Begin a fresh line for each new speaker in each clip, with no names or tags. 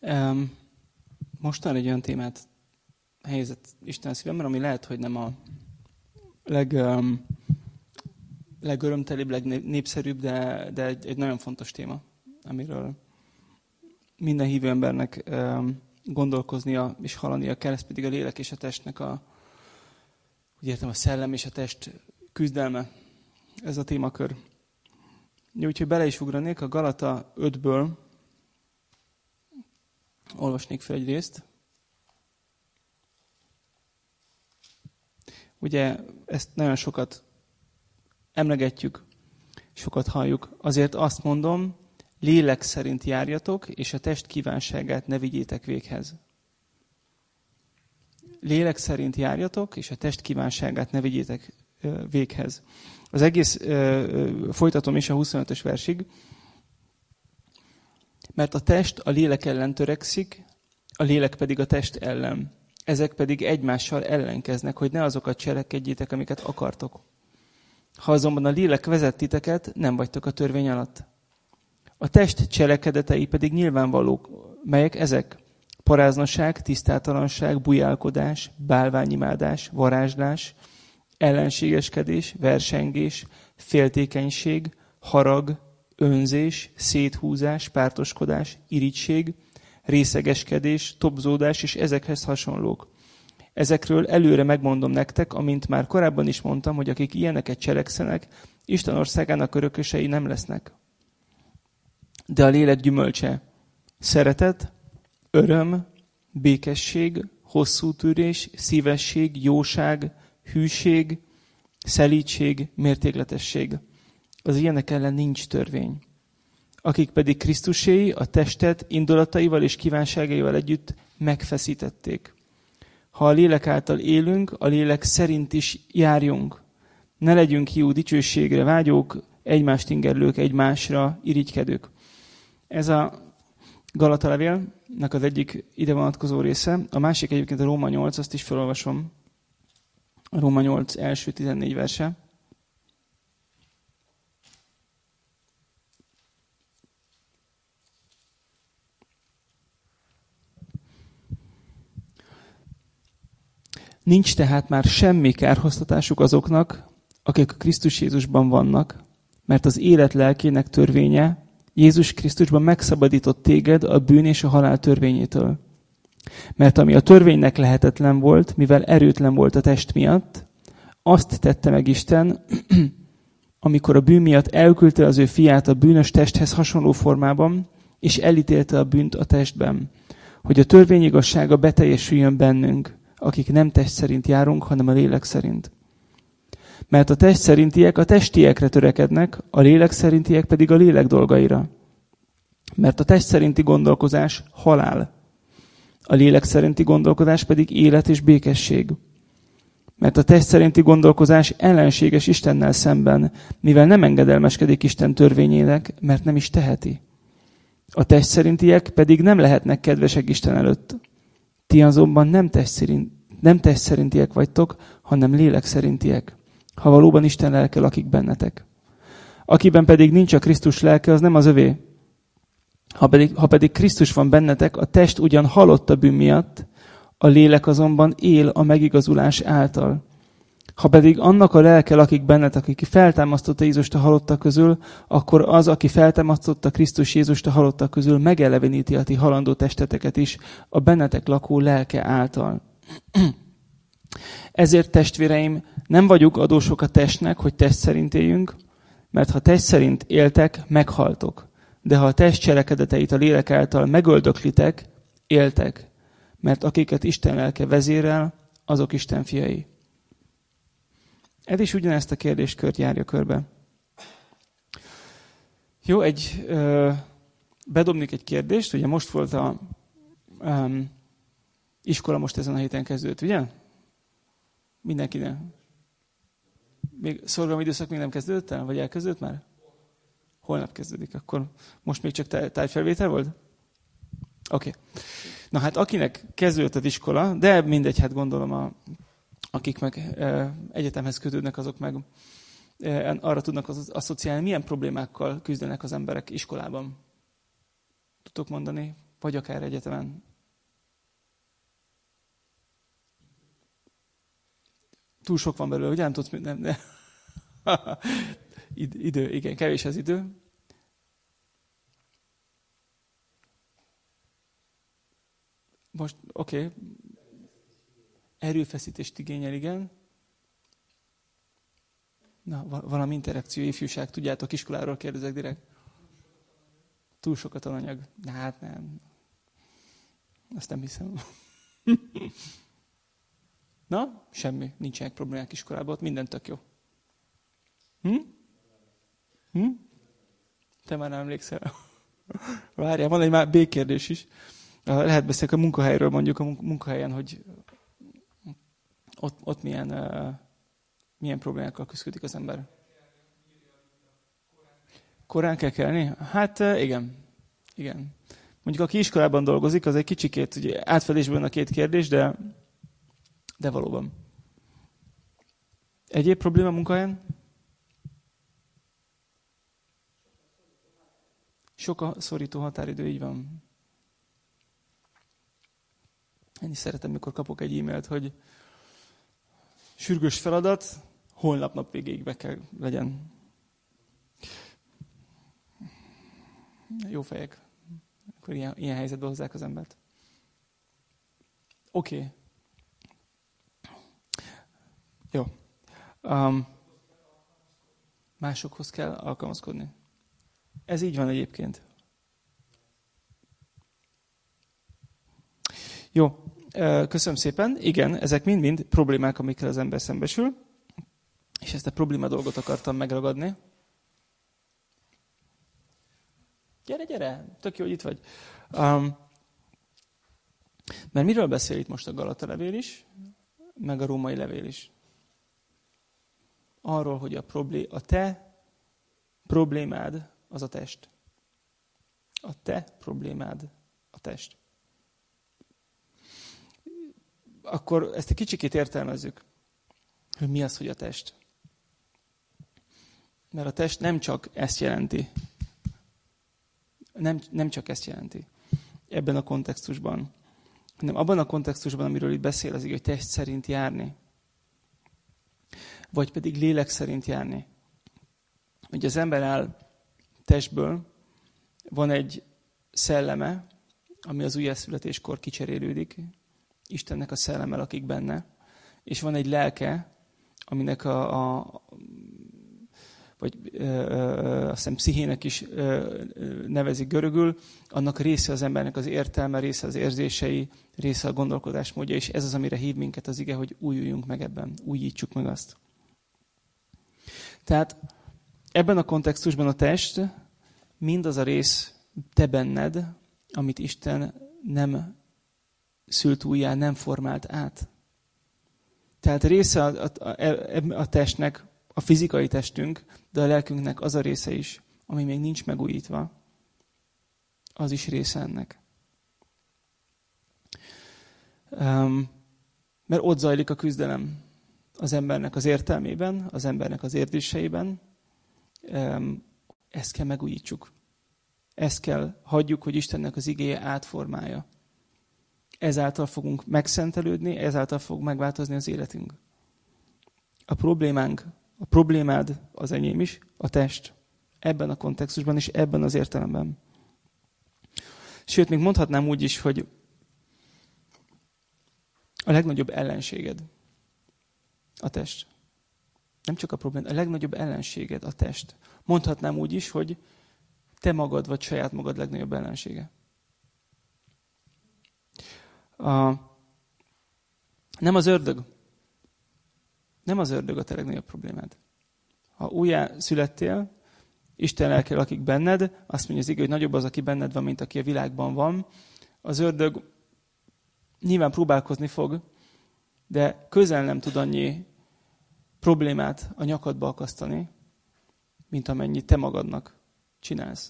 Mostan egy olyan témát helyezett Isten szívemben, ami lehet, hogy nem a legörömtelibb, legnépszerűbb, de egy nagyon fontos téma, amiről minden hívő embernek gondolkoznia és hallania kell, ez pedig a lélek és a testnek úgy értem, a szellem és a test küzdelme, ez a témakör. Úgyhogy bele is ugranék, a Galata 5-ből olvasnék fel egy részt. Ugye ezt nagyon sokat emlegetjük, sokat halljuk. Azért azt mondom, lélek szerint járjatok, és a test kívánságát ne vigyétek véghez. Lélek szerint járjatok, és a test kívánságát ne vigyétek véghez. Az egész folytatom is a 25-ös versig. Mert a test a lélek ellen törekszik, a lélek pedig a test ellen. Ezek pedig egymással ellenkeznek, hogy ne azokat cselekedjétek, amiket akartok. Ha azonban a lélek vezet titeket, nem vagytok a törvény alatt. A test cselekedetei pedig nyilvánvalók, melyek ezek: paráznaság, tisztátalanság, bujálkodás, bálványimádás, varázslás, ellenségeskedés, versengés, féltékenység, harag, önzés, széthúzás, pártoskodás, irigység, részegeskedés, tobzódás és ezekhez hasonlók. Ezekről előre megmondom nektek, amint már korábban is mondtam, hogy akik ilyeneket cselekszenek, Isten országának örökösei nem lesznek. De a lélek gyümölcse: szeretet, öröm, békesség, hosszú tűrés, szívesség, jóság, hűség, szelídség, mértékletesség. Az ilyenek ellen nincs törvény. Akik pedig Krisztuséi, a testet indulataival és kívánságaival együtt megfeszítették. Ha a lélek által élünk, a lélek szerint is járjunk. Ne legyünk hiú dicsőségre vágyók, egymást ingerlők, egymásra irigykedők. Ez a Galata levélnek az egyik ide vonatkozó része. A másik egyébként a Róma 8, azt is felolvasom. A Róma 8 első 14 verse. Nincs tehát már semmi kárhoztatásuk azoknak, akik a Krisztus Jézusban vannak, mert az élet lelkének törvénye Jézus Krisztusban megszabadított téged a bűn és a halál törvényétől. Mert ami a törvénynek lehetetlen volt, mivel erőtlen volt a test miatt, azt tette meg Isten, amikor a bűn miatt elküldte az ő fiát a bűnös testhez hasonló formában, és elítélte a bűnt a testben, hogy a törvény igazsága beteljesüljön bennünk, akik nem test szerint járunk, hanem a lélek szerint. Mert a test szerintiek a testiekre törekednek, a lélek szerintiek pedig a lélek dolgaira. Mert a test szerinti gondolkozás halál, a lélek szerinti gondolkodás pedig élet és békesség. Mert a test szerinti gondolkozás ellenséges Istennel szemben, mivel nem engedelmeskedik Isten törvényének, mert nem is teheti. A test szerintiek pedig nem lehetnek kedvesek Isten előtt. Ti azonban nem test szerintiek vagytok, hanem lélek szerintiek, ha valóban Isten lelke lakik bennetek. Akiben pedig nincs a Krisztus lelke, az nem az övé. Ha pedig Krisztus van bennetek, a test ugyan halott a bűn miatt, a lélek azonban él a megigazulás által. Ha pedig annak a lelke lakik bennetek, aki feltámasztotta Jézust a halottak közül, akkor az, aki feltámasztotta Krisztus Jézust a halottak közül, megeleveníti a ti halandó testeteket is a bennetek lakó lelke által. Ezért, testvéreim, nem vagyunk adósok a testnek, hogy test szerint éljünk, mert ha test szerint éltek, meghaltok. De ha a test cselekedeteit a lélek által megöldöklitek, éltek. Mert akiket Isten lelke vezérel, azok Isten fiai. Ez is ugyanezt a kérdéskört járja körbe. Jó, bedobnék egy kérdést. Ugye most volt a iskola, most ezen a héten kezdődött, ugye? Mindenkinek. Még szorgalmi időszak még nem kezdődött el? Vagy elkezdődött már? Holnap kezdődik. Akkor most még csak tárgyfelvétel volt? Oké. Na hát akinek kezdődött az iskola, de mindegy, hát gondolom akik meg egyetemhez kötődnek, azok meg arra tudnak asszociálni, milyen problémákkal küzdenek az emberek iskolában. Tudtok mondani vagy akár egyetemen. Túl sok van belőle, ugye nem tudsz, nem. Idő, igen, kevés az idő. Most, oké. Erőfeszítést igényel, igen. Na, valami interakció, ifjúság, tudjátok, iskoláról kérdezek direkt. Túl sok a tananyag. Na, hát nem. Azt nem hiszem. Na, semmi, nincsenek problémák iskolában, ott minden tök jó. Te már nem emlékszel. Várjál, van egy már B kérdés is. Lehet beszélni a munkahelyről, mondjuk a munkahelyen, hogy ott milyen problémákkal küzdik az ember. Korán kell kelni? Hát igen. Igen. Mondjuk aki iskolában dolgozik, az egy kicsikét ugye, átfedésben a két kérdés, de valóban. Egyéb probléma a munkahelyen? Sok a szorító határidő, így van. Én is szeretem, mikor kapok egy e-mailt, hogy sürgős feladat, holnap nap végéig be kell legyen. Jó fejek. Akkor ilyen helyzetbe hozzák az embert. Oké. Jó. Másokhoz kell alkalmazkodni. Ez így van egyébként. Jó. Köszönöm szépen. Igen, ezek mind-mind problémák, amikkel az ember szembesül. És ezt a probléma dolgot akartam megragadni. Gyere, tök jó, hogy itt vagy. Mert miről beszél itt most a Galata levél is, meg a római levél is? Arról, hogy a te problémád az a test. A te problémád a test. Akkor ezt egy kicsikét értelmezzük, hogy mi az, hogy a test. Mert a test nem csak ezt jelenti. Nem csak ezt jelenti ebben a kontextusban, hanem abban a kontextusban, amiről itt beszél az ige, hogy test szerint járni, vagy pedig lélek szerint járni. Ugye az ember áll testből, van egy szelleme, ami az újjászületéskor kicserélődik, Istennek a szelleme lakik benne, és van egy lelke, aminek azt hiszem pszichének is nevezik görögül, annak része az embernek az értelme, része az érzései, része a gondolkodásmódja, és ez az, amire hív minket az ige, hogy újuljunk meg ebben, újítsuk meg azt. Tehát ebben a kontextusban a test mindaz a rész te benned, amit Isten nem szült újjá, nem formált át. Tehát része a testnek, a fizikai testünk, de a lelkünknek az a része is, ami még nincs megújítva, az is része ennek. Mert ott zajlik a küzdelem az embernek az értelmében, az embernek az érzéseiben. Ezt kell megújítsuk. Ezt kell hagyjuk, hogy Istennek az igéje átformálja. Ezáltal fogunk megszentelődni, ezáltal fog megváltozni az életünk. A problémád az enyém is, a test. Ebben a kontextusban és ebben az értelemben. Sőt, még mondhatnám úgy is, hogy a legnagyobb ellenséged a test. Nem csak a probléma, a legnagyobb ellenséged a test. Mondhatnám úgy is, hogy te magad vagy saját magad legnagyobb ellensége. Nem az ördög. Nem az ördög a te legnagyobb problémád. Ha újjá születtél, Isten lelke lakik benned, azt mondja az ige, hogy nagyobb az, aki benned van, mint aki a világban van. Az ördög nyilván próbálkozni fog, de közel nem tud annyi problémát a nyakadba akasztani, mint amennyit te magadnak csinálsz.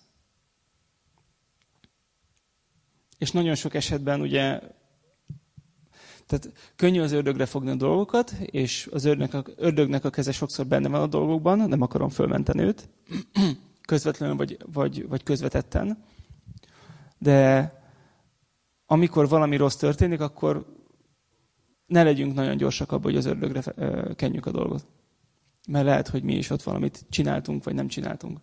És nagyon sok esetben ugye, tehát könnyű az ördögre fogni a dolgokat, és az ördögnek a keze sokszor benne van a dolgokban, nem akarom fölmenteni őt, közvetlenül vagy közvetetten. De amikor valami rossz történik, akkor ne legyünk nagyon gyorsak abban, hogy az ördögre kenjük a dolgot. Mert lehet, hogy mi is ott valamit csináltunk, vagy nem csináltunk.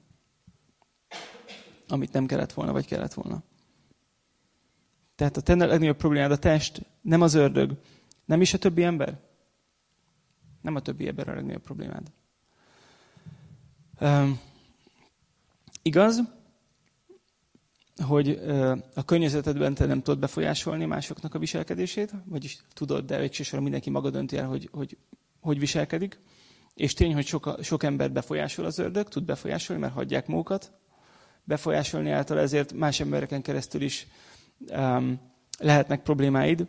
Amit nem kellett volna, vagy kellett volna. Tehát a te legnagyobb problémád a test, nem az ördög, nem is a többi ember. Nem a többi ember a legnagyobb problémád. Igaz, hogy a környezetedben te nem tudod befolyásolni másoknak a viselkedését, vagyis tudod, de végsősorban mindenki maga dönti el, hogy viselkedik. És tény, hogy sok embert befolyásol az ördög, tud befolyásolni, mert hagyják magukat befolyásolni által, ezért más embereken keresztül is lehetnek problémáid.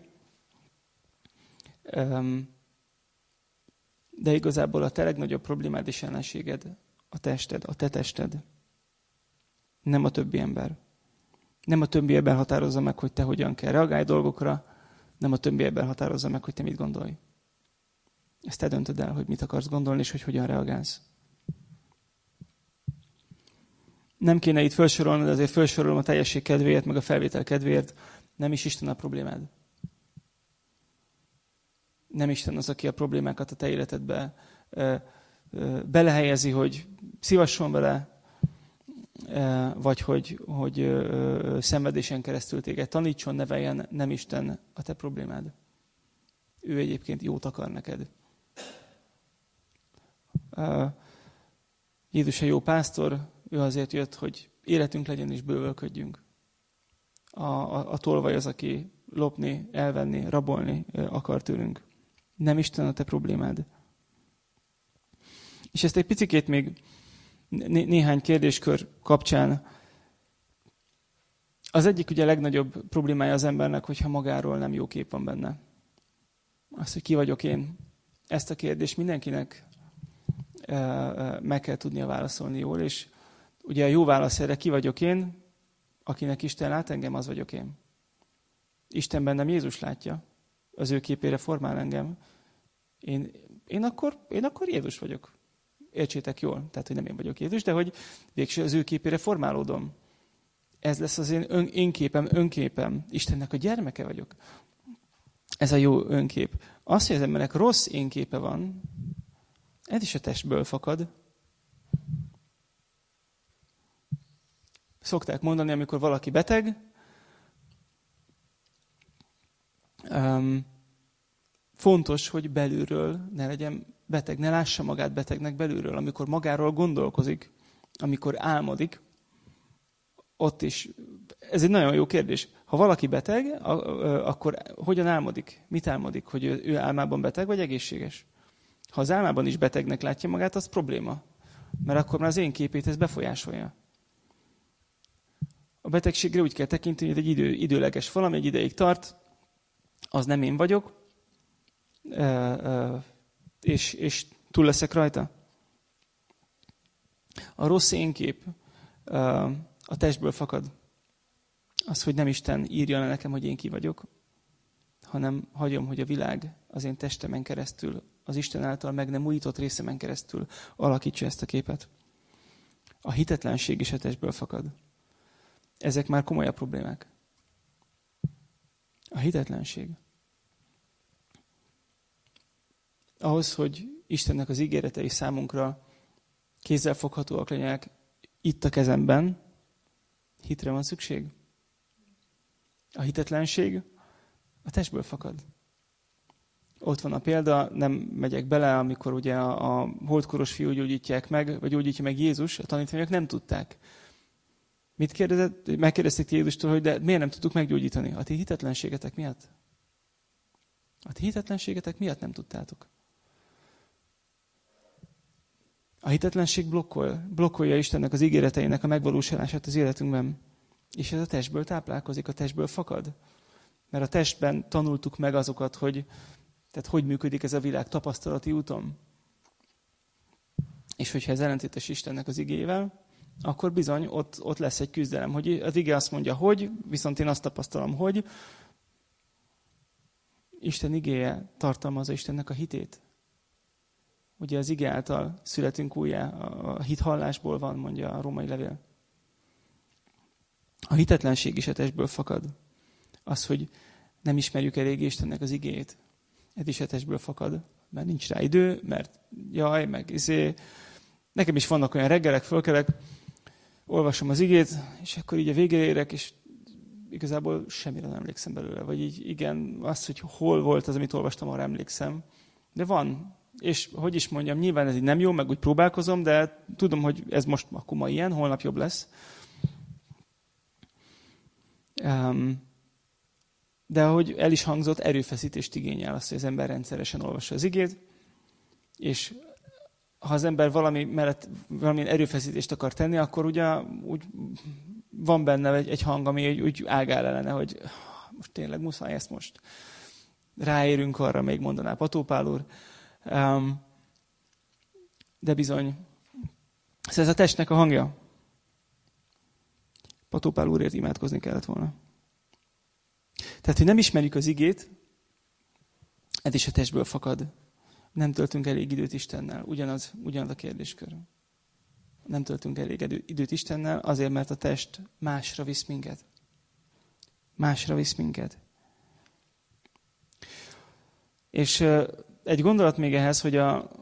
De igazából a te legnagyobb problémád és ellenséged a tested, a te tested. Nem a többi ember. Nem a többi ember határozza meg, hogy te hogyan kell reagálj dolgokra, nem a többi ember határozza meg, hogy te mit gondolj. Ezt te döntöd el, hogy mit akarsz gondolni, és hogy hogyan reagálsz. Nem kéne itt felsorolni, de azért felsorolom a teljesség kedvéért, meg a felvétel kedvéért. Nem is Isten a problémád. Nem Isten az, aki a problémákat a te életedbe belehelyezi, hogy szívasson vele, vagy hogy szenvedésen keresztül téged tanítson, neveljen, nem Isten a te problémád. Ő egyébként jót akar neked. Jézus a jó pásztor, ő azért jött, hogy életünk legyen és bővölködjünk. A tolvaj az, aki lopni, elvenni, rabolni akar tőlünk. Nem Isten a te problémád. És ezt egy picikét még néhány kérdéskör kapcsán. Az egyik ugye a legnagyobb problémája az embernek, hogyha magáról nem jó kép van benne. Az, hogy ki vagyok én. Ezt a kérdést mindenkinek meg kell tudnia válaszolni jól, és ugye a jó válasz erre, ki vagyok én, akinek Isten lát engem, az vagyok én. Isten bennem Jézus látja, az ő képére formál engem. Én akkor Jézus vagyok. Értsétek jól, tehát, hogy nem én vagyok Jézus, de hogy végső az ő képére formálódom. Ez lesz az én képem, önképem. Istennek a gyermeke vagyok. Ez a jó önkép. Az, hogy az embernek rossz énképe van, ez is a testből fakad. Szokták mondani, amikor valaki beteg, fontos, hogy belülről ne legyen beteg, ne lássa magát betegnek belülről. Amikor magáról gondolkozik, amikor álmodik, ott is. Ez egy nagyon jó kérdés. Ha valaki beteg, akkor hogyan álmodik? Mit álmodik? Hogy ő álmában beteg, vagy egészséges? Ha az álmában is betegnek látja magát, az probléma. Mert akkor már az én képét ez befolyásolja. A betegségre úgy kell tekinteni, hogy egy időleges valami, egy ideig tart, az nem én vagyok, és túl leszek rajta. A rossz énkép a testből fakad. Az, hogy nem Isten írja le nekem, hogy én ki vagyok, hanem hagyom, hogy a világ az én testemen keresztül, az Isten által meg nem újított részemen keresztül alakítsa ezt a képet. A hitetlenség is a testből fakad. Ezek már komolyabb problémák. A hitetlenség. Ahhoz, hogy Istennek az ígéretei számunkra kézzelfoghatóak legyenek itt a kezemben, hitre van szükség. A hitetlenség a testből fakad. Ott van a példa, nem megyek bele, amikor ugye a holdkoros fiú gyógyítják meg, vagy gyógyítja meg Jézus, a tanítványok nem tudták. Mit kérdezett? Megkérdezték Jézustól, hogy de miért nem tudtuk meggyógyítani? A ti hitetlenségetek miatt? A ti hitetlenségetek miatt nem tudtátok? A hitetlenség blokkolja Istennek az ígéreteinek a megvalósulását az életünkben. És ez a testből táplálkozik, a testből fakad. Mert a testben tanultuk meg azokat, hogy működik ez a világ tapasztalati úton. És hogyha ez ellentétes Istennek az igével, akkor bizony ott lesz egy küzdelem, hogy az ige azt mondja, hogy, viszont én azt tapasztalom, hogy Isten igéje tartalmazza Istennek a hitét. Ugye az ige által születünk újjá, a hit hallásból van, mondja a római levél. A hitetlenség is a testből fakad. Az, hogy nem ismerjük elég Istennek az igéjét. Ez is a testből fakad, mert nincs rá idő, mert jaj, meg Nekem is vannak olyan reggelek, fölkelek, olvasom az igét, és akkor így a végére érek, és igazából semmire nem emlékszem belőle. Vagy így igen, az, hogy hol volt az, amit olvastam, arra emlékszem. De van. És hogy is mondjam, nyilván ez így nem jó, meg úgy próbálkozom, de tudom, hogy ez most akkor ma ilyen, holnap jobb lesz. De ahogy el is hangzott, erőfeszítést igényel azt, hogy az ember rendszeresen olvassa az igét, és ha az ember valami mellett valamilyen erőfeszítést akar tenni, akkor ugye úgy van benne egy hang, ami úgy ágál ellene, hogy most tényleg muszáj ezt most. Ráérünk arra, még mondaná Pató Pál úr. De bizony, ez a testnek a hangja. Pató Pál úrért imádkozni kellett volna. Tehát, hogy nem ismerjük az igét, ez is a testből fakad. Nem töltünk elég időt Istennel. Ugyanaz a kérdéskör. Nem töltünk elég időt Istennel, azért, mert a test másra visz minket. Másra visz minket. És egy gondolat még ehhez, hogy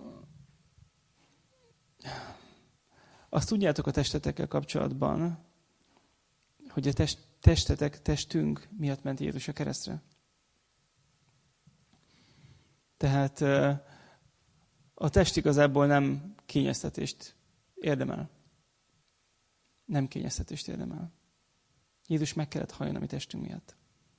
azt tudjátok a testetekkel kapcsolatban, hogy a testünk miatt ment Jézus a keresztre. Tehát a test igazából nem kényeztetést érdemel. Nem kényeztetést érdemel. Jézus meg kellett halljon a mi testünk miatt.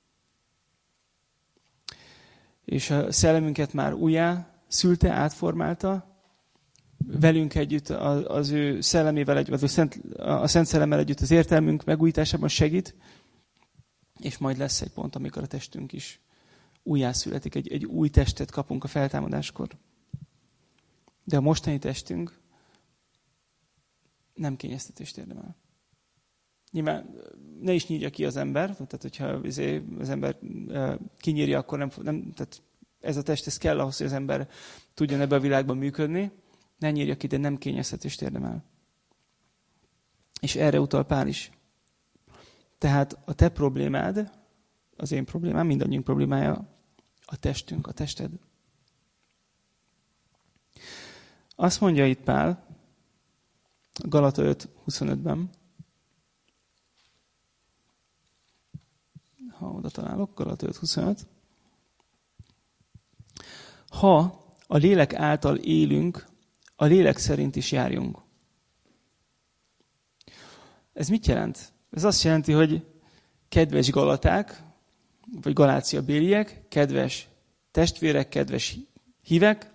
És a szellemünket már újjá szülte, átformálta, velünk együtt az ő szellemével együtt, a Szent Szellemmel együtt az értelmünk megújításában segít, és majd lesz egy pont, amikor a testünk is újjászületik, egy új testet kapunk a feltámadáskor. De a mostani testünk nem kényeztetést érdemel. Nyilván ne is nyírja ki az ember, tehát hogyha az ember kinyírja, akkor nem tehát ez a test, ez kell ahhoz, hogy az ember tudjon ebben a világban működni. Ne nyírja ki, de nem kényeztetést érdemel. És erre utal Pál is. Tehát a te problémád, az én problémám, mindannyiunk problémája a testünk, a tested. Azt mondja itt Pál, Galata 5:25-ben, ha oda találok, Galata 5:25. Ha a lélek által élünk, a lélek szerint is járjunk. Ez mit jelent? Ez azt jelenti, hogy kedves galaták, vagy Galácia béliek, kedves testvérek, kedves hívek,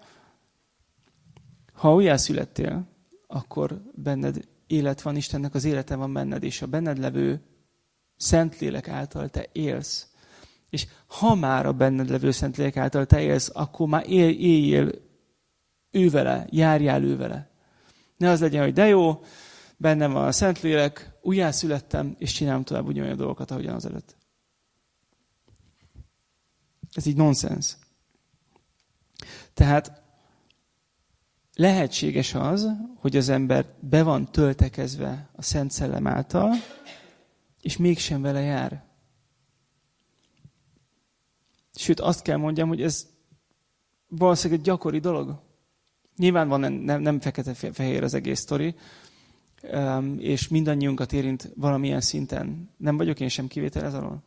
ha újjászülettél, akkor benned élet van, Istennek az élete van benned, és a benned levő Szentlélek által te élsz. És ha már a benned levő Szentlélek által te élsz, akkor már éljél ővele, járjál ővele. Ne az legyen, hogy de jó, bennem van a Szentlélek, újjászülettem, és csinálom tovább ugyanolyan dolgokat, ahogyan az előtt. Ez így nonsens. Tehát lehetséges az, hogy az ember be van töltekezve a Szent Szellem által, és mégsem vele jár. Sőt, azt kell mondjam, hogy ez valószínűleg egy gyakori dolog. Nyilván van nem fekete-fehér az egész sztori, és mindannyiunkat érint valamilyen szinten. Nem vagyok én sem kivétel ez alól.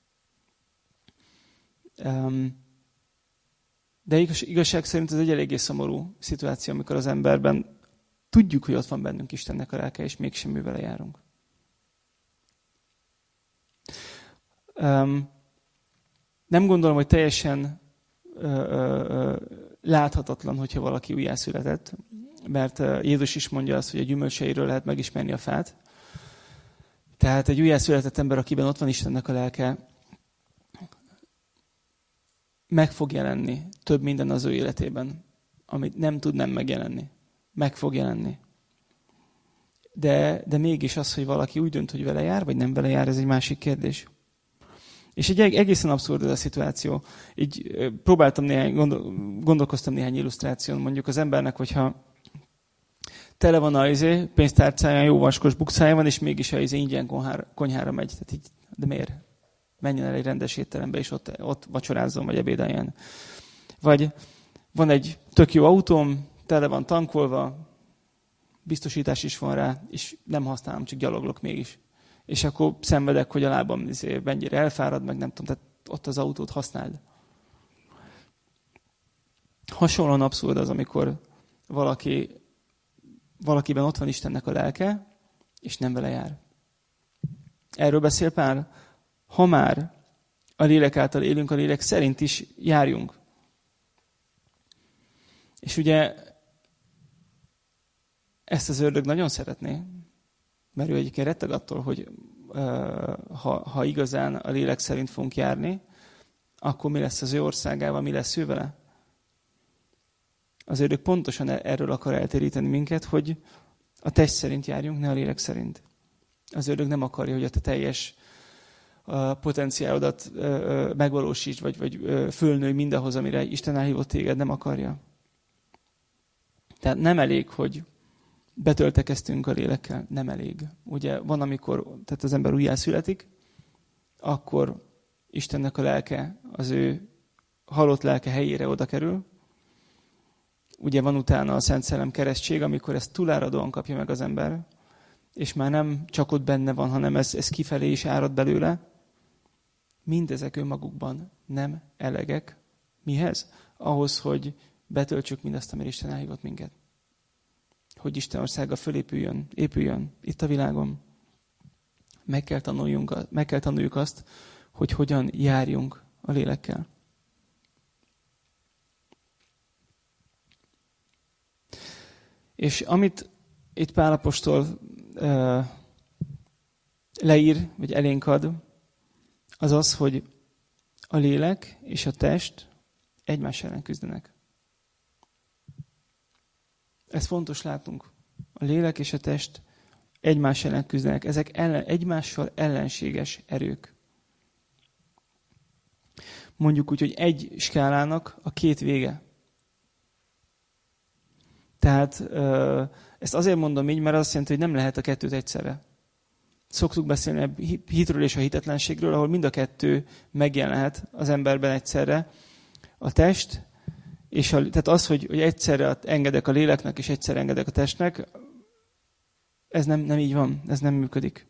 De igazság szerint ez egy eléggé szomorú szituáció, amikor az emberben tudjuk, hogy ott van bennünk Istennek a lelke, és mégsem mi vele járunk. Nem gondolom, hogy teljesen láthatatlan, hogyha valaki újjászületett, mert Jézus is mondja azt, hogy a gyümölcseiről lehet megismerni a fát. Tehát egy újjászületett ember, akiben ott van Istennek a lelke, meg fog jelenni több minden az ő életében, amit nem tud nem megjelenni. Meg fog jelenni. De mégis az, hogy valaki úgy dönt, hogy vele jár, vagy nem vele jár, ez egy másik kérdés. És egy egészen abszurd ez a szituáció. Így próbáltam gondolkoztam néhány illusztráción, mondjuk az embernek, hogyha tele van a pénztárcáján, jó vaskos bukszája van, és mégis a ingyen konyhára megy. Tehát így, de miért? menjen el egy rendes étterembe, és ott vacsorázzon, vagy ebédeljen. Vagy van egy tök jó autóm, tele van tankolva, biztosítás is van rá, és nem használom, csak gyaloglok mégis. És akkor szenvedek, hogy a lábam mennyire elfárad, meg nem tudom, tehát ott az autót használd. Hasonlóan abszurd az, amikor valakiben ott van Istennek a lelke, és nem vele jár. Erről beszél Pál, ha már a lélek által élünk, a lélek szerint is járjunk. És ugye ezt az ördög nagyon szeretné, mert ő egyébként retteg attól, hogy ha igazán a lélek szerint fogunk járni, akkor mi lesz az ő országával, mi lesz ő vele? Az ördög pontosan erről akar eltéríteni minket, hogy a test szerint járjunk, ne a lélek szerint. Az ördög nem akarja, hogy a te teljes potenciálodat megvalósítsd, vagy fölnőj mindahhoz, amire Isten elhívott téged, nem akarja. Tehát nem elég, hogy betöltekeztünk a lélekkel, nem elég. Ugye van, amikor tehát az ember újjászületik, akkor Istennek a lelke, az ő halott lelke helyére oda kerül. Ugye van utána a Szent Szellem keresztség, amikor ezt túláradóan kapja meg az ember, és már nem csak ott benne van, hanem ez kifelé is árad belőle. Mindezek önmagukban nem elegek. Mihez? Ahhoz, hogy betöltsük mindazt, amire Isten elhívott minket. Hogy Isten országa épüljön itt a világon. Meg kell tanuljuk azt, hogy hogyan járjunk a lélekkel. És amit itt Pál apostol leír, vagy elénk ad, az az, hogy a lélek és a test egymás ellen küzdenek. Ez fontos látnunk. A lélek és a test egymás ellen küzdenek. Ezek egymással ellenséges erők. Mondjuk úgy, hogy egy skálának a két vége. Tehát ezt azért mondom így, mert azt jelenti, hogy nem lehet a kettőt egyszerre. Szoktuk beszélni a hitről és a hitetlenségről, ahol mind a kettő megjelenhet az emberben egyszerre. A test, tehát az, hogy egyszerre engedek a léleknek, és egyszerre engedek a testnek, ez nem így van, ez nem működik.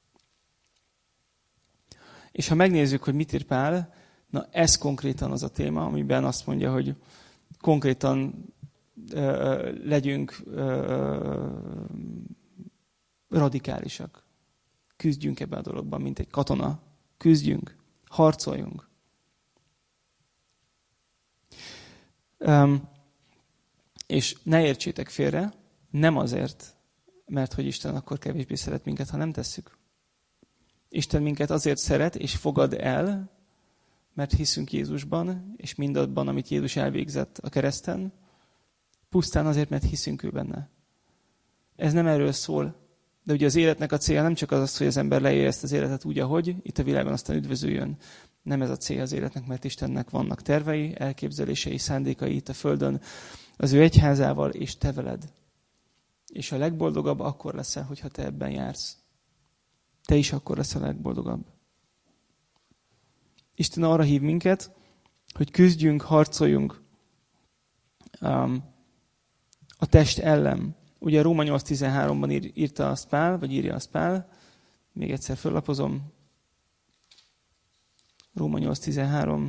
És ha megnézzük, hogy mit ír Pál, na ez konkrétan az a téma, amiben azt mondja, hogy konkrétan legyünk radikálisak. Küzdjünk ebben a dologban, mint egy katona. Küzdjünk, harcoljunk. És ne értsétek félre, nem azért, mert hogy Isten akkor kevésbé szeret minket, ha nem tesszük. Isten minket azért szeret és fogad el, mert hiszünk Jézusban, és mindabban, amit Jézus elvégzett a kereszten, pusztán azért, mert hiszünk ő benne. Ez nem erről szól. De ugye az életnek a célja nem csak az, hogy az ember leélje ezt az életet úgy, ahogy, itt a világon aztán üdvözüljön. Nem ez a célja az életnek, mert Istennek vannak tervei, elképzelései, szándékai itt a Földön, az ő egyházával, és te veled. És a legboldogabb akkor leszel, hogyha te ebben jársz. Te is akkor leszel a legboldogabb. Isten arra hív minket, hogy küzdjünk, harcoljunk a test ellen. Ugye Róma 8.13-ban írta azt Pál, vagy írja azt Pál. Még egyszer föllapozom. Róma 8.13.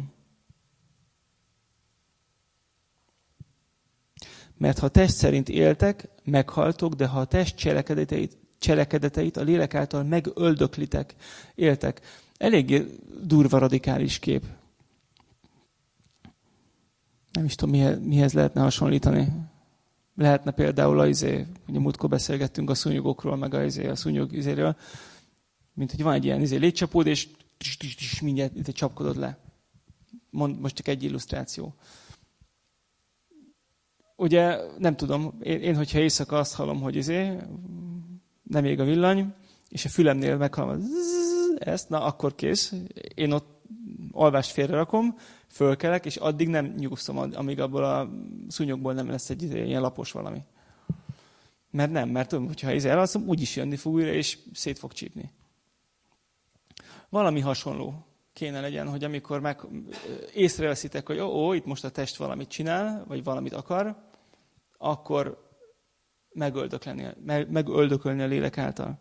Mert ha test szerint éltek, meghaltok, de ha a test cselekedeteit a lélek által megöldöklitek, éltek. Eléggé durva, radikális kép. Nem is tudom, mihez lehetne hasonlítani. Lehetne például ugye múltkor beszélgettünk a szúnyogokról, meg a szúnyog izéről, mint hogy van egy ilyen létcsapód, és mindjárt itt csapkodod le. Most csak egy illusztráció. Ugye, nem tudom, én hogyha éjszaka azt hallom, hogy nem ég a villany, és a fülemnél meghallom ezt, na akkor kész. Én ott alvást félrerakom, fölkelek, és addig nem nyugszom, amíg abból a szúnyogból nem lesz egy ilyen lapos valami. Mert tudom, hogyha elalszom, úgyis jönni fog újra, és szét fog csípni. Valami hasonló. kéne legyen, hogy amikor észreveszitek, hogy itt most a test valamit csinál, vagy valamit akar, akkor megöldökölni a lélek által.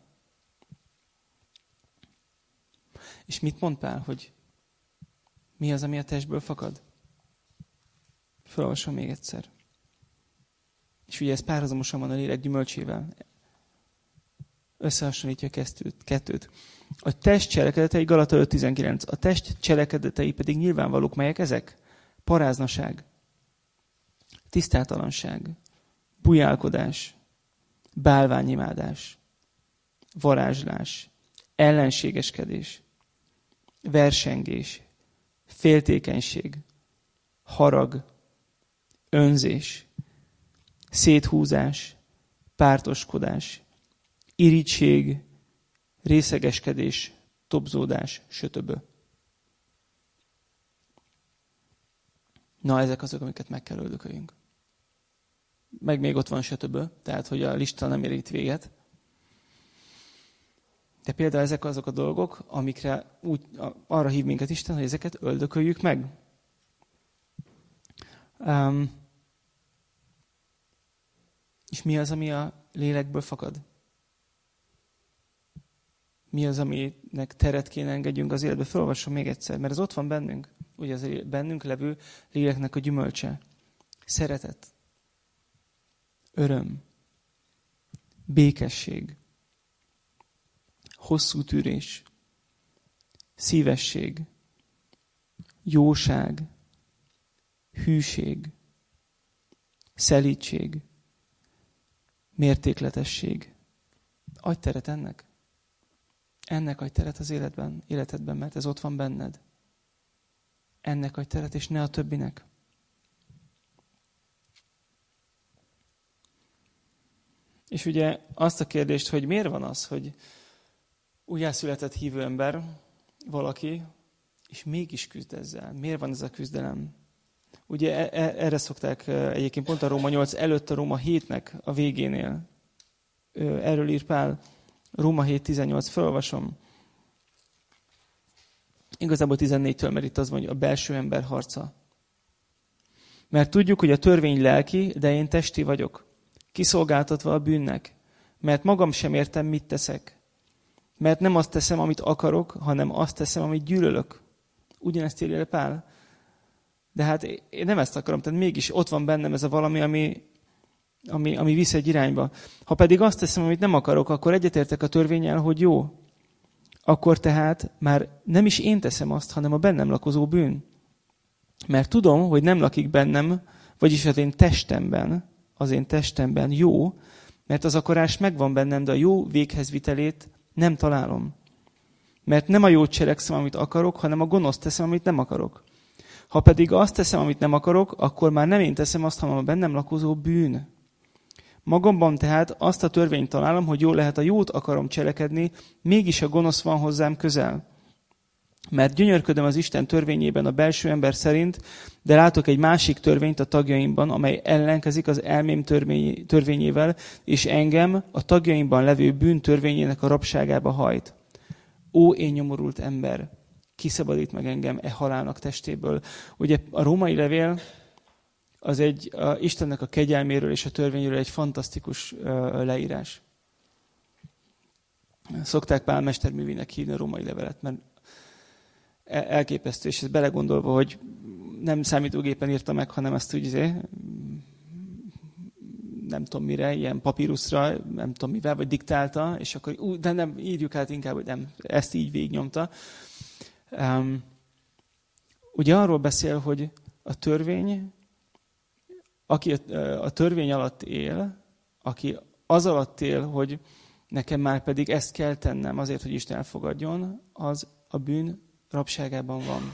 És mit mond Pál, hogy mi az, ami a testből fakad? Felolvasom még egyszer. És ugye ez párhuzamosan van a lélek gyümölcsével. Összehasonlítja a kettőt. A test cselekedetei, Galata 5.19. A test cselekedetei pedig nyilvánvalók, melyek ezek? Paráznaság, tisztátalanság, bujálkodás, bálványimádás, varázslás, ellenségeskedés, versengés, féltékenység, harag, önzés, széthúzás, pártoskodás, irigység, részegeskedés, tobzódás, sötöbö. Na, ezek azok, amiket meg kell öldököljünk. Meg még ott van sötöbö, tehát hogy a lista nem ér itt véget. De például ezek azok a dolgok, amikre arra hív minket Isten, hogy ezeket öldököljük meg. És mi az, ami a lélekből fakad? Mi az, aminek teret kéne engedjünk az életbe? Felolvasom még egyszer, mert ez ott van bennünk. Ugye az bennünk levő léleknek a gyümölcse. Szeretet, öröm, békesség, hosszú tűrés, szívesség, jóság, hűség, szelídség, mértékletesség. Adj teret ennek. Ennek adj teret az életedben, mert ez ott van benned. Ennek adj teret, és ne a többinek. És ugye azt a kérdést, hogy miért van az, hogy újjászületett hívő ember, valaki, és mégis küzd ezzel. Miért van ez a küzdelem? Ugye erre szokták egyébként pont a Róma 8 előtt a Róma 7-nek a végénél. Erről ír Pál, Róma 7.18, felolvasom. Igazából 14-től, mert itt az mondja, a belső ember harca. Mert tudjuk, hogy a törvény lelki, de én testi vagyok. Kiszolgáltatva a bűnnek. Mert magam sem értem, mit teszek. Mert nem azt teszem, amit akarok, hanem azt teszem, amit gyűlölök. Ugyanezt írja le Pál. De hát én nem ezt akarom, tehát mégis ott van bennem ez a valami, ami visz egy irányba. Ha pedig azt teszem, amit nem akarok, akkor egyetértek a törvénnyel, hogy jó. Akkor tehát már nem is én teszem azt, hanem a bennem lakozó bűn. Mert tudom, hogy nem lakik bennem, vagyis az én testemben jó, mert az akarás megvan bennem, de a jó véghezvitelét nem találom. Mert nem a jót cselekszem, amit akarok, hanem a gonoszt teszem, amit nem akarok. Ha pedig azt teszem, amit nem akarok, akkor már nem én teszem azt, hanem a bennem lakozó bűn. Magamban tehát azt a törvényt találom, hogy jó lehet a jót akarom cselekedni, mégis a gonosz van hozzám közel. Mert gyönyörködöm az Isten törvényében a belső ember szerint, de látok egy másik törvényt a tagjaimban, amely ellenkezik az elmém törvényével, és engem a tagjaimban levő bűn törvényének a rabságába hajt. Ó, én nyomorult ember! Kiszabadít meg engem halálnak testéből. Ugye a római levél az Istennek a kegyelméről és a törvényről egy fantasztikus leírás. Szokták Pál mesterművének hívni a római levelet, mert elképesztő, és ez belegondolva, hogy nem számítógépen írta meg, hanem ezt úgy nem tudom mire, ilyen papíruszra, nem tudom mivel, vagy diktálta, és akkor de nem, írjuk át inkább, hogy nem, ezt így végignyomta. Ugye arról beszél, hogy a törvény, aki a törvény alatt él, aki az alatt él, hogy nekem már pedig ezt kell tennem azért, hogy Isten elfogadjon, az a bűn rabságában van.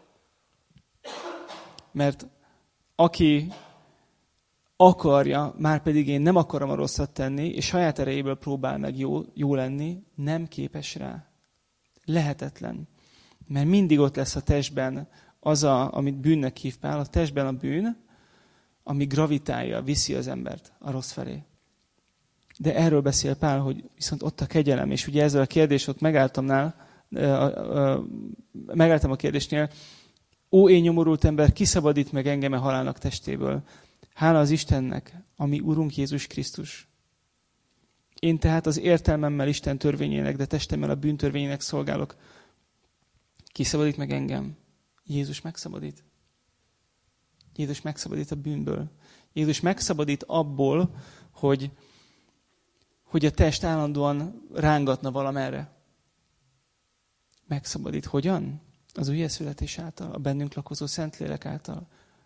Mert aki akarja, már pedig én nem akarom a rosszat tenni, és saját erejéből próbál meg jó lenni, nem képes rá. Lehetetlen. Mert mindig ott lesz a testben az, amit bűnnek hív Pál, a testben a bűn, ami gravitálja, viszi az embert a rossz felé. De erről beszél Pál, hogy viszont ott a kegyelem, és ugye ezzel a kérdés ott megálltamnál, megálltam a kérdésnél, ó, én nyomorult ember, kiszabadít meg engem a halálnak testéből. Hála az Istennek, ami Urunk Jézus Krisztus. Én tehát az értelmemmel Isten törvényének, de testemmel a bűntörvényének szolgálok. Kiszabadít meg engem? Jézus megszabadít. Jézus megszabadít a bűnből. Jézus megszabadít abból, hogy a test állandóan rángatna valamerre. Megszabadít. Hogyan? Az újjászületés által, a bennünk lakozó Szentlélek által.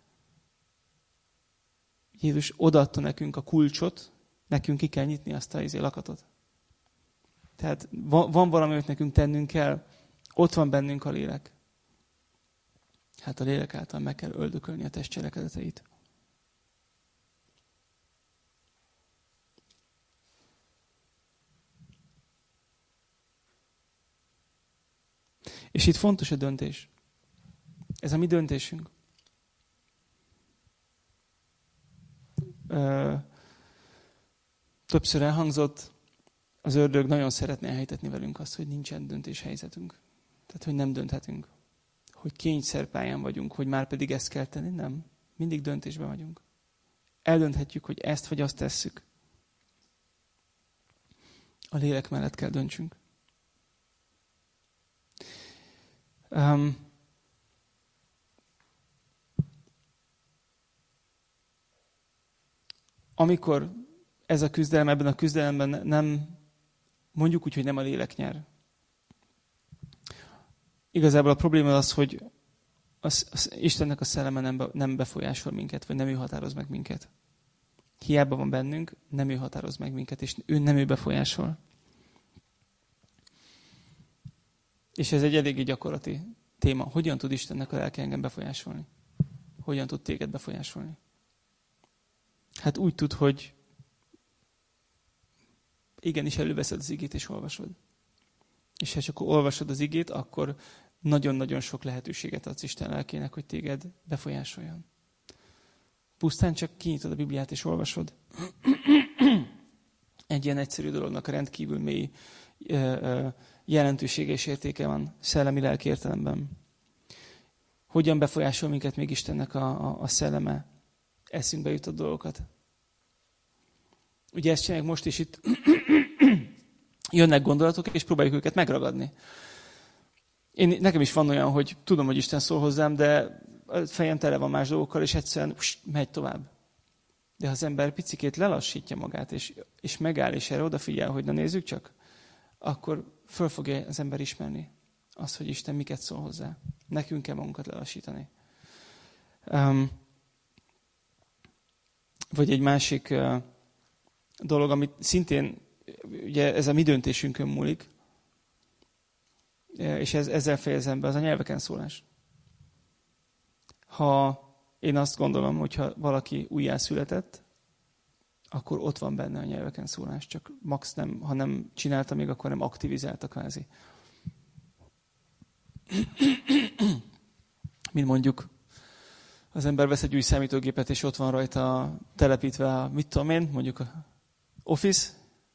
Jézus odaadta nekünk a kulcsot, nekünk ki kell nyitni azt a lakatot. Tehát van valami, amit nekünk tennünk kell, ott van bennünk a lélek. Hát a lélek által meg kell öldökölni a test cselekedeteit. És itt fontos a döntés. Ez a mi döntésünk. Többször elhangzott, az ördög nagyon szeretné elhitetni velünk azt, hogy nincsen döntéshelyzetünk. Tehát, hogy nem dönthetünk. Hogy kényszerpályán vagyunk, hogy már pedig ezt kell tenni. Nem. Mindig döntésben vagyunk. Eldönthetjük, hogy ezt vagy azt tesszük. A lélek mellett kell döntsünk. Amikor ez a küzdelem, ebben a küzdelemben nem, mondjuk úgy, hogy nem a lélek nyer. Igazából a probléma az, hogy az Istennek a szelleme nem befolyásol minket, vagy nem ő határoz meg minket. Hiába van bennünk, nem ő határoz meg minket, és nem ő befolyásol. És ez egy eléggé gyakorlati téma. Hogyan tud Istennek a lelke engem befolyásolni? Hogyan tud téged befolyásolni? Hát úgy tud, hogy igenis előveszed az igét és olvasod. És ha csak olvasod az igét, akkor nagyon-nagyon sok lehetőséget adsz Isten lelkének, hogy téged befolyásoljon. Pusztán csak kinyitod a Bibliát és olvasod. Egy ilyen egyszerű dolognak rendkívül mély jelentősége és értéke van szellemi lelki értelemben. Hogyan befolyásol minket még Istennek a szelleme? Eszünkbe jutott dolgokat. Ugye ezt csináljuk most is itt. Jönnek gondolatok, és próbáljuk őket megragadni. Nekem is van olyan, hogy tudom, hogy Isten szól hozzám, de a fejem tele van más dolgokkal, és egyszerűen megy tovább. De ha az ember picikét lelassítja magát, és megáll, és erre odafigyel, hogy na nézzük csak, akkor föl fogja az ember ismerni azt, hogy Isten miket szól hozzá. Nekünk kell magunkat lelassítani. Vagy egy másik dolog, amit szintén, ugye ez a mi döntésünkön múlik, és ezzel fejezem be, az a nyelveken szólás. Ha én azt gondolom, hogyha valaki újjászületett, akkor ott van benne a nyelveken szólás. Csak max nem, ha nem csinálta még, akkor nem aktivizálta kvázi. Mint mondjuk, az ember vesz egy új számítógépet, és ott van rajta telepítve, mit tudom én, mondjuk a Office,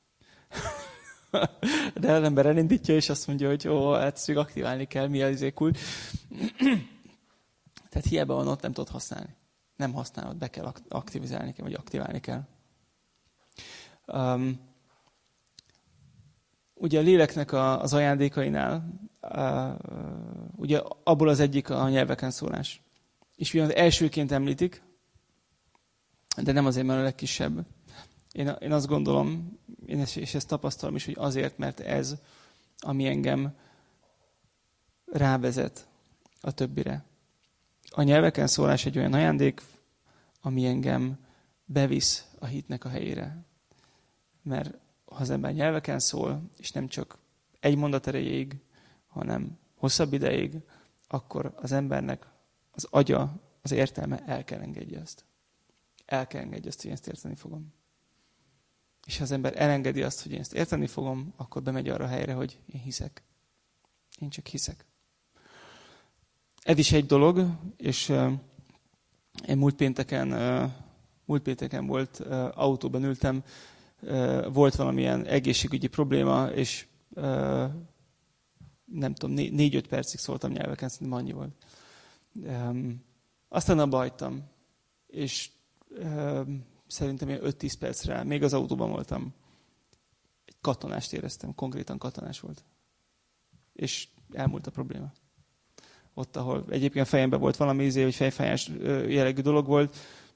de az ember elindítja, és azt mondja, hogy hát még aktiválni kell, mi az kult. Tehát hiába van ott, nem tudod használni. Nem használod, be kell aktivizálni kell, vagy aktiválni kell. Ugye a léleknek az ajándékainál, ugye abból az egyik a nyelveken szólás. És ugyan elsőként említik, de nem azért, mert a legkisebb. Én azt gondolom, és ezt tapasztalom is, hogy azért, mert ez, ami engem rávezet a többire. A nyelveken szólás egy olyan ajándék, ami engem bevisz a hitnek a helyére. Mert ha az ember nyelveken szól, és nem csak egy mondat erejéig, hanem hosszabb ideig, akkor az embernek az agya, az értelme el kell engedje azt. El kell engedje azt, hogy én ezt érteni fogom. És ha az ember elengedi azt, hogy én ezt érteni fogom, akkor bemegy arra a helyre, hogy én hiszek. Én csak hiszek. Ez is egy dolog, és én múlt pénteken volt, autóban ültem, volt valamilyen egészségügyi probléma, és nem tudom, 4-5 percig szóltam nyelveken, szerintem annyi volt. Aztán abba hagytam, és szerintem 5-10 percre, még az autóban voltam, egy katonást éreztem, konkrétan katonás volt. És elmúlt a probléma. Ott, ahol egyébként a fejemben volt valami hogy fejfájás jellegű dolog volt,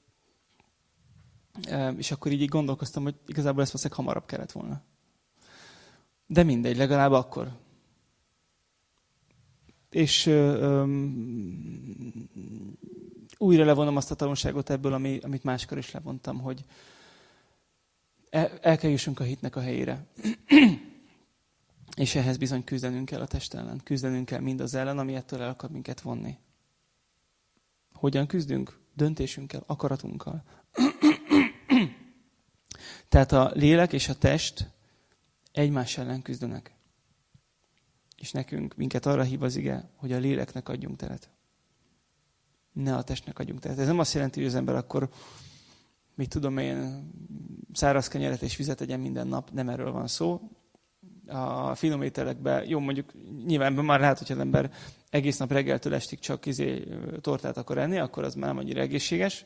és akkor így gondolkoztam, hogy igazából ezt valószínűleg hamarabb kellett volna. De mindegy, legalább akkor. És újra levonom azt a tanulságot ebből, amit máskor is levontam, hogy el kell jussunk a hitnek a helyére. És ehhez bizony küzdenünk kell a test ellen. Küzdenünk kell mindaz ellen, ami ettől el akar minket vonni. Hogyan küzdünk? Döntésünkkel, akaratunkkal. Tehát a lélek és a test egymás ellen küzdenek. És minket arra hív az ige, hogy a léleknek adjunk teret. Ne a testnek adjunk teret. Ez nem azt jelenti, hogy az ember akkor, mit tudom én, száraz kenyeret és vizet egyen minden nap. Nem erről van szó. A finom ételekben, jó, mondjuk nyilván már lehet, hogy az ember egész nap reggeltől estig csak tortát akar enni, akkor az már nem annyira egészséges.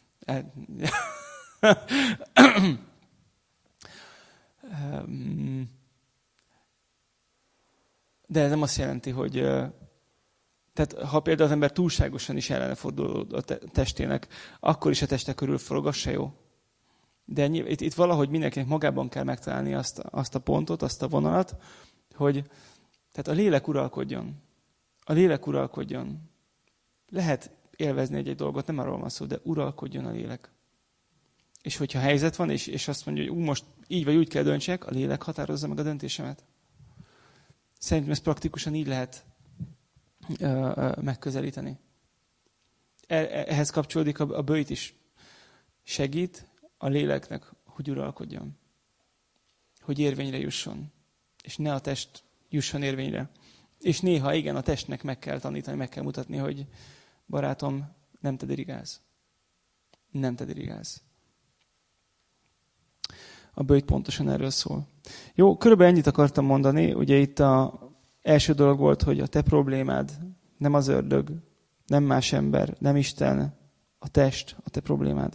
De ez nem azt jelenti, hogy tehát ha például az ember túlságosan is ellene fordul a testének, akkor is a teste körül forog, az se jó. De itt valahogy mindenkinek magában kell megtalálni azt a pontot, azt a vonalat, hogy tehát a lélek uralkodjon. A lélek uralkodjon. Lehet élvezni egy dolgot, nem arról van szó, de uralkodjon a lélek. És hogyha helyzet van, és azt mondja, hogy most így vagy úgy kell döntsek, a lélek határozza meg a döntésemet. Szerintem ezt praktikusan így lehet megközelíteni. Ehhez kapcsolódik a böjt is. Segít a léleknek, hogy uralkodjon. Hogy érvényre jusson. És ne a test jusson érvényre. És néha igen, a testnek meg kell tanítani, meg kell mutatni, hogy barátom, nem te dirigáz. Nem te dirigáz. A böjt pontosan erről szól. Jó, körülbelül ennyit akartam mondani. Ugye itt az első dolog volt, hogy a te problémád nem az ördög, nem más ember, nem Isten, a test, a te problémád.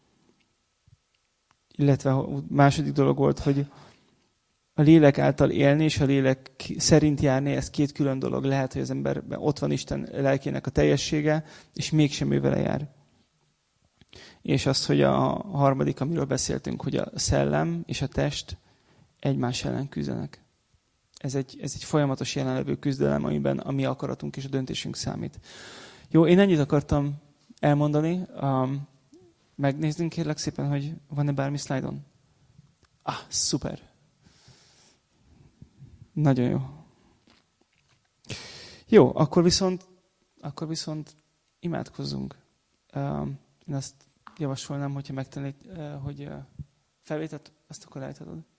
Illetve a második dolog volt, hogy a lélek által élni és a lélek szerint járni, ez két külön dolog. Lehet, hogy az emberben ott van Isten lelkének a teljessége, és mégsem ő vele jár. És az, hogy a harmadik, amiről beszéltünk, hogy a szellem és a test egymás ellen küzdenek. Ez egy folyamatos jelenlevő küzdelem, amiben a mi akaratunk és a döntésünk számít. Jó, én ennyit akartam elmondani. Megnézzünk kérlek szépen, hogy van-e bármi szlájdon? Szuper. Nagyon jó. Jó, akkor viszont imádkozzunk. Én azt javasolnám, hogyha megtennéd, hogy felvételt, azt akkor állíthatod.